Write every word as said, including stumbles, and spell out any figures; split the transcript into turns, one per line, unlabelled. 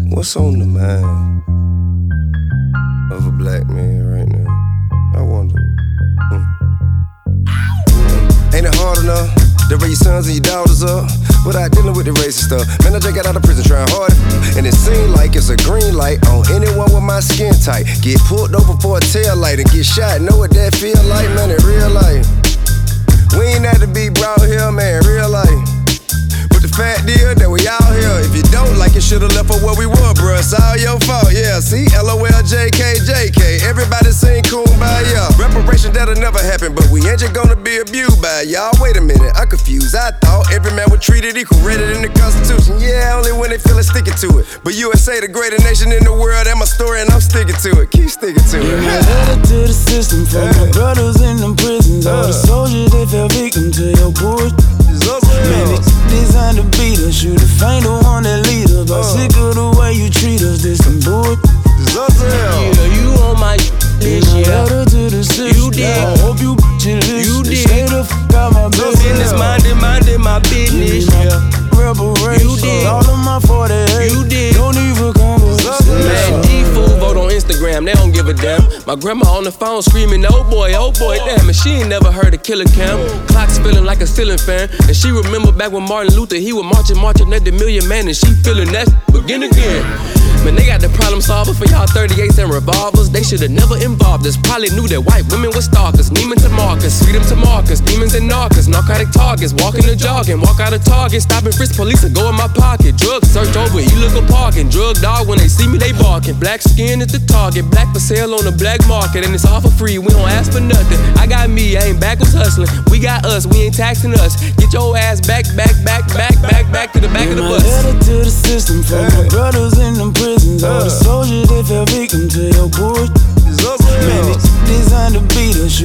What's on the mind of a black man right now? I wonder. Hmm. Ain't it hard enough to raise your sons and your daughters up without dealing with the racist stuff? Man, I just got out of prison trying hard, and it seemed like it's a green light on anyone with my skin tight. Get pulled over for a tail light and get shot. Know what that feel like, man, in real life. We ain't had to be brought here, man, real life. But the fact is that we out here. If you don't like it, should've left for where we were, bruh. It's all your fault, yeah. See, L O L J K J K. Everybody sing Kumbaya. Reparation that'll never happen, but we ain't just gonna be abused by y'all. Wait a minute, I'm confused. I thought every man was treated equal, read it in the Constitution. Yeah, only when they feel it sticking to it. But U S A, the greatest nation in the world, that's my story, and I'm sticking to it. Keep sticking to it.
Yeah, my letter to the system for yeah. my brothers in them prisons. All the soldiers that fell victim to your bullshit. Man, it's designed to beat us. You the faint the one that lead us. But uh. sick of the way you treat us. This some bullshit.
Yeah, you on my this
yeah. letter to the system.
You did.
I hope you bitch listen.
You did.
Stay the f*** out my business.
Business minded, minded my business.
Yeah. Reparation.
You did.
All of my forty-eight.
You did.
Don't even conversation.
Man, D-Fool vote on Instagram, they don't give a damn. My grandma on the phone screaming, oh boy, oh boy, damn. And she ain't never heard of Killer Cam. Clock's feeling like a ceiling fan. And she remember back when Martin Luther, he was marching, marching at the Million Man. And she feeling that begin again. Man, they got the problem solver for y'all thirty-eights and revolvers. They should've never involved us. Probably knew that white women were stalkers. Neiman to Marcus, freedom to Marcus. Demons and narcos, narcotic targets. Walking the jogging, walk out of Target. Stopping frisk police and go in my pocket. Drug search over, you look a parking. Drug dog, when they see me, they barking. Black skin is the target. Black for sale on the black market. And it's all for free, we don't ask for nothing. I got me, I ain't backwards hustling. We got us, we ain't taxing us. Get your ass back, back, back, back, back, back to the back
yeah,
of the
my
bus.
letter to the system for my brothers in them prisons. All the soldiers that fell victim to your bullshit. Man, it's designed to beat us.